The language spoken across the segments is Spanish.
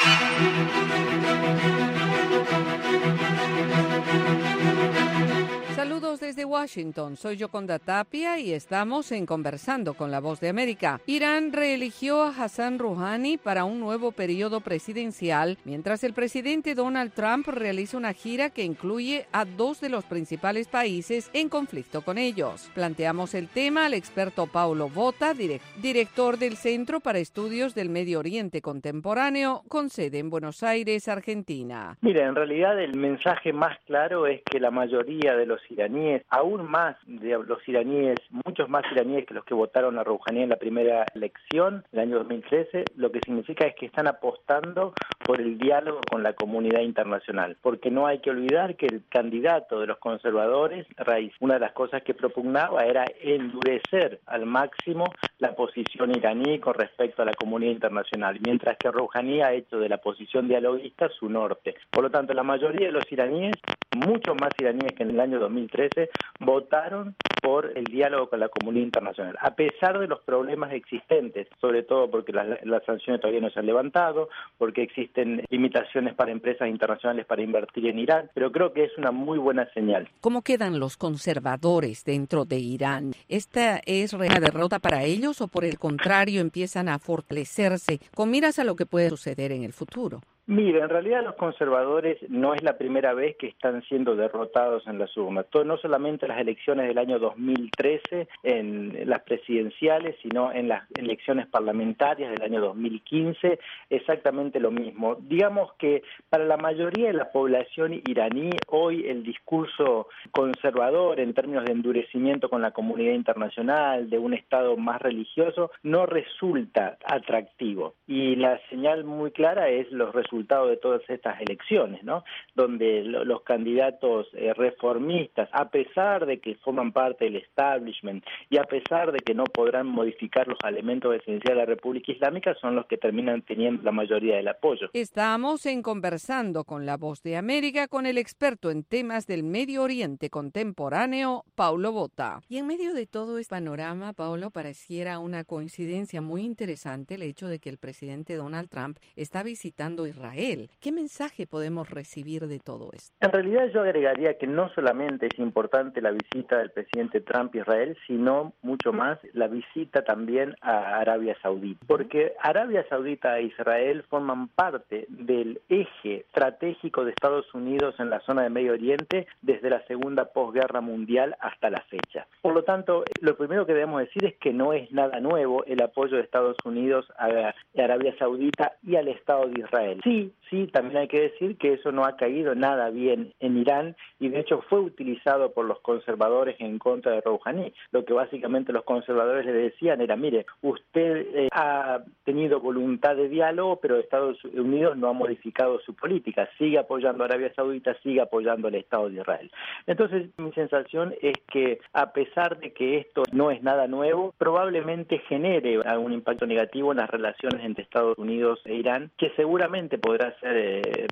Saludos desde Washington, soy Yoconda Tapia y estamos en Conversando con la Voz de América. Irán reeligió a Hassan Rouhani para un nuevo periodo presidencial, mientras el presidente Donald Trump realiza una gira que incluye a dos de los principales países en conflicto con ellos. Planteamos el tema al experto Paulo Botta, director del Centro para Estudios del Medio Oriente Contemporáneo, con sede en Buenos Aires, Argentina. Mira, en realidad el mensaje más claro es que la mayoría de los iraníes, aún más de los iraníes, muchos más iraníes que los que votaron a Rouhani en la primera elección del año 2013, lo que significa es que están apostando por el diálogo con la comunidad internacional, porque no hay que olvidar que el candidato de los conservadores, Raisi, una de las cosas que propugnaba era endurecer al máximo la posición iraní con respecto a la comunidad internacional, mientras que Rouhani ha hecho de la posición dialoguista su norte. Por lo tanto, la mayoría de los iraníes, muchos más iraníes que en el año 2013, votaron por el diálogo con la comunidad internacional, a pesar de los problemas existentes, sobre todo porque las sanciones todavía no se han levantado, porque existen limitaciones para empresas internacionales para invertir en Irán, pero creo que es una muy buena señal. ¿Cómo quedan los conservadores dentro de Irán? ¿Esta es una derrota para ellos o por el contrario empiezan a fortalecerse con miras a lo que puede suceder en el futuro? Mira, en realidad los conservadores no es la primera vez que están siendo derrotados en las urnas. No solamente en las elecciones del año 2013, en las presidenciales, sino en las elecciones parlamentarias del año 2015, exactamente lo mismo. Digamos que para la mayoría de la población iraní, hoy el discurso conservador en términos de endurecimiento con la comunidad internacional, de un Estado más religioso, no resulta atractivo. Y la señal muy clara es los resultados de todas estas elecciones, ¿no? Donde los candidatos reformistas, a pesar de que forman parte del establishment y a pesar de que no podrán modificar los elementos esenciales de la República Islámica, son los que terminan teniendo la mayoría del apoyo. Estamos Conversando con la Voz de América con el experto en temas del Medio Oriente contemporáneo, Paulo Botta. Y en medio de todo este panorama, Paulo, pareciera una coincidencia muy interesante el hecho de que el presidente Donald Trump está visitando Israel. ¿Qué mensaje podemos recibir de todo esto? En realidad yo agregaría que no solamente es importante la visita del presidente Trump a Israel, sino mucho más la visita también a Arabia Saudita, porque Arabia Saudita e Israel forman parte del eje estratégico de Estados Unidos en la zona de Medio Oriente desde la segunda posguerra mundial hasta la fecha. Por lo tanto, lo primero que debemos decir es que no es nada nuevo el apoyo de Estados Unidos a Arabia Saudita y al Estado de Israel. Sí, también hay que decir que eso no ha caído nada bien en Irán y de hecho fue utilizado por los conservadores en contra de Rouhani. Lo que básicamente los conservadores le decían era, mire, usted ha tenido voluntad de diálogo, pero Estados Unidos no ha modificado su política, sigue apoyando a Arabia Saudita, sigue apoyando al Estado de Israel. Entonces, mi sensación es que a pesar de que esto no es nada nuevo, probablemente genere algún impacto negativo en las relaciones entre Estados Unidos e Irán, que seguramente podrá ser,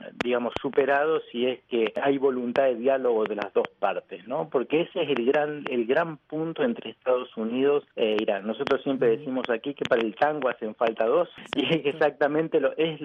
superado si es que hay voluntad de diálogo de las dos partes, ¿no? Porque ese es el gran punto entre Estados Unidos e Irán. Nosotros siempre decimos aquí que para el tango hacen falta dos, y es exactamente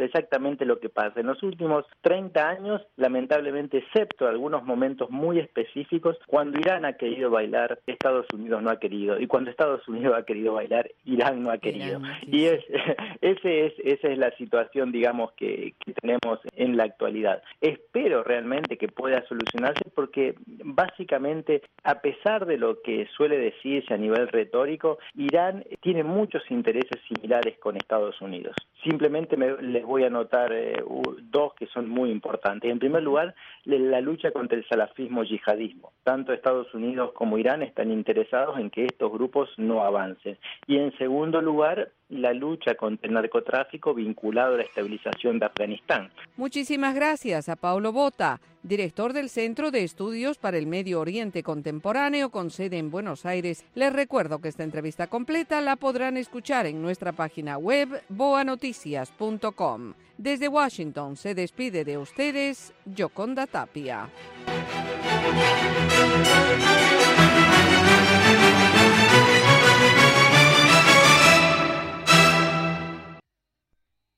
lo que pasa. En los últimos 30 años, lamentablemente, excepto algunos momentos muy específicos, cuando Irán ha querido bailar, Estados Unidos no ha querido, y cuando Estados Unidos ha querido bailar, Irán no ha querido. Y esa es la situación, digamos, que tenemos en la actualidad. Espero realmente que pueda solucionarse porque básicamente, a pesar de lo que suele decirse a nivel retórico, Irán tiene muchos intereses similares con Estados Unidos. Simplemente les voy a anotar dos que son muy importantes. En primer lugar, la lucha contra el salafismo yihadismo. Tanto Estados Unidos como Irán están interesados en que estos grupos no avancen. Y en segundo lugar, la lucha contra el narcotráfico vinculado a la estabilización de Afganistán. Muchísimas gracias a Paulo Botta, director del Centro de Estudios para el Medio Oriente Contemporáneo con sede en Buenos Aires. Les recuerdo que esta entrevista completa la podrán escuchar en nuestra página web boanoticias.com. Desde Washington se despide de ustedes Yoconda Tapia.